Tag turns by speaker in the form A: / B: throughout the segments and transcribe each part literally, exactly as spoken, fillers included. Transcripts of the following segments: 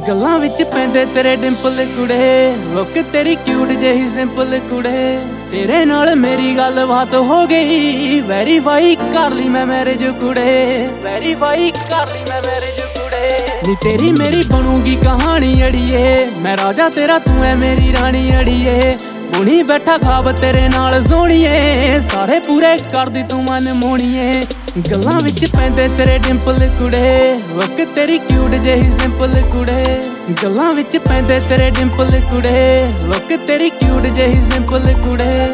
A: ਗੱਲਾਂ ਵਿੱਚ ਪੈਂਦੇ ਤੇਰੇ ਡਿੰਪਲ ਕੁੜੇ, ਲੁੱਕ ਤੇਰੀ ਕਿਊਟ ਜਿਹੀ ਸਿੰਪਲ ਕੁੜੇ। ਤੇਰੇ ਨਾਲ ਮੇਰੀ ਗੱਲਬਾਤ ਹੋ ਗਈ, ਵੈਰੀਫਾਈ ਕਰ ਲਈ ਮੈਂ ਮੈਰਿਜ ਕੁੜੇ, ਵੈਰੀਫਾਈ ਕਰ ਲਈ ਮੈਂ ਮੈਰਿਜ ਕੁੜੇ। ਨੀ ਤੇਰੀ ਮੇਰੀ ਬਣੂਗੀ ਕਹਾਣੀ ਅੜੀਏ, ਮੈਂ ਰਾਜਾ ਤੇਰਾ ਤੂੰ ਐ ਮੇਰੀ ਰਾਣੀ ਅੜੀਏ। ਬੁਣੀ ਬੈਠਾ ਖਾਬ ਤੇਰੇ ਨਾਲ ਸੋਹਣੀਏ, ਸਾਰੇ ਪੂਰੇ ਕਰਦੀ ਤੂੰ ਮਨ ਮੋਣੀਏ। ਗੱਲਾਂ ਵਿੱਚ ਪੈਂਦੇ ਤੇਰੇ ਡਿੰਪਲ ਕੁੜੇ, ਲੁੱਕ ਤੇਰੀ ਕਿਊਟ ਜਿਹੀ ਸਿੰਪਲ ਕੁੜੇ। ਗੱਲਾਂ ਵਿੱਚ ਪੈਂਦੇ ਤੇਰੇ ਡਿੰਪਲ ਕੁੜੇ, ਲੁੱਕ ਤੇਰੀ ਕਿਊਟ ਜਿਹੀ ਸਿੰਪਲ ਕੁੜੇ।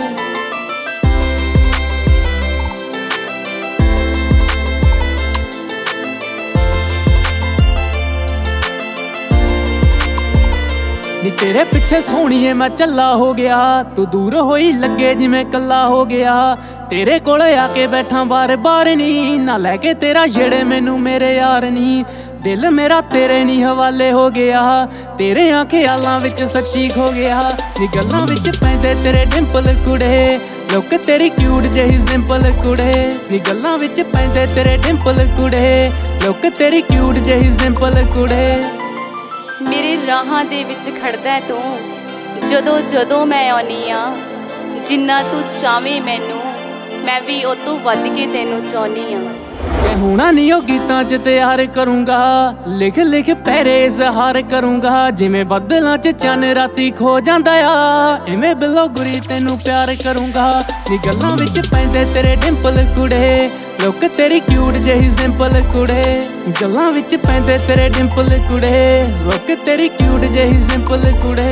A: ਨੀ ਤੇਰੇ ਪਿੱਛੇ ਸੋਹਣੀਏ ਮੈਂ ਚੱਲਾ ਹੋ ਗਿਆ, ਤੂੰ ਦੂਰ ਹੋਈ ਲੱਗੇ ਜਿਵੇਂ ਕੱਲਾ ਹੋ ਗਿਆ। ਤੇਰੇ ਕੋਲ ਆ ਕੇ ਬੈਠਾਂ ਬਾਰ ਬਾਰ ਨੀ, ਨਾ ਲੈ ਕੇ ਤੇਰਾ ਛੇੜੇ ਮੈਨੂੰ ਮੇਰੇ ਯਾਰ ਨੀ। ਦਿਲ ਮੇਰਾ ਤੇਰੇ ਨੀ ਹਵਾਲੇ ਹੋ ਗਿਆ, ਤੇਰੇ ਖਿਆਲਾਂ ਵਿੱਚ ਸੱਚੀ ਖੋ ਗਿਆ। ਨੀ ਗੱਲਾਂ ਵਿੱਚ ਪੈਂਦੇ ਤੇਰੇ ਡਿੰਪਲ ਕੁੜੇ, ਲੁੱਕ ਤੇਰੀ ਕਿਊਟ ਜਿਹੀ ਸਿੰਪਲ ਕੁੜੇ। ਨੀ ਗੱਲਾਂ ਵਿੱਚ ਪੈਂਦੇ ਤੇਰੇ ਡਿੰਪਲ ਕੁੜੇ, ਲੁੱਕ ਤੇਰੀ ਕਿਊਟ ਜਿਹੀ ਸਿੰਪਲ ਕੁੜੇ।
B: ਮੇਰੇ ਰਾਹਾਂ ਦੇ ਵਿੱਚ ਖੜਦਾ ਤੂੰ, ਜਦੋਂ ਜਦੋਂ ਮੈਂ ਆਉਣੀ ਆ। ਜਿੰਨਾ ਤੂੰ ਚਾਵੇਂ ਮੈਨੂੰ, ਮੈਂ ਵੀ ਉਹ ਤੋਂ ਵੱਧ ਕੇ ਤੈਨੂੰ ਚਾਹੁੰਦੀ ਆ।
A: ਕਿ ਹੋਣਾ ਨੀ ਉਹ ਗੀਤਾਂ 'ਚ ਤਿਆਰ ਕਰੂੰਗਾ, ਲਿਖ ਲਿਖ ਪੈਰੇ ਇਜ਼ਹਾਰ ਕਰੂੰਗਾ। ਜਿਵੇਂ ਬੱਦਲਾਂ 'ਚ ਚੰਨ ਰਾਤੀ ਖੋ ਜਾਂਦਾ ਆ, ਇਵੇਂ ਬਿੱਲੋ ਗੁਰੀ ਤੈਨੂੰ ਪਿਆਰ ਕਰੂੰਗਾ। ਨੀ ਗੱਲਾਂ ਵਿੱਚ ਪੈਂਦੇ ਤੇਰੇ ਡਿੰਪਲ ਕੁੜੇ, ਲੁੱਕ ਤੇਰੀ ਕਿਊਟ ਜਿਹੀ ਸਿੰਪਲ ਕੁੜੇ। ਗੱਲਾਂ ਵਿੱਚ ਪੈਂਦੇ ਤੇਰੇ ਡਿੰਪਲ ਕੁੜੇ, ਲੁੱਕ ਤੇਰੀ ਕਿਊਟ ਜਿਹੀ ਸਿੰਪਲ ਕੁੜੇ।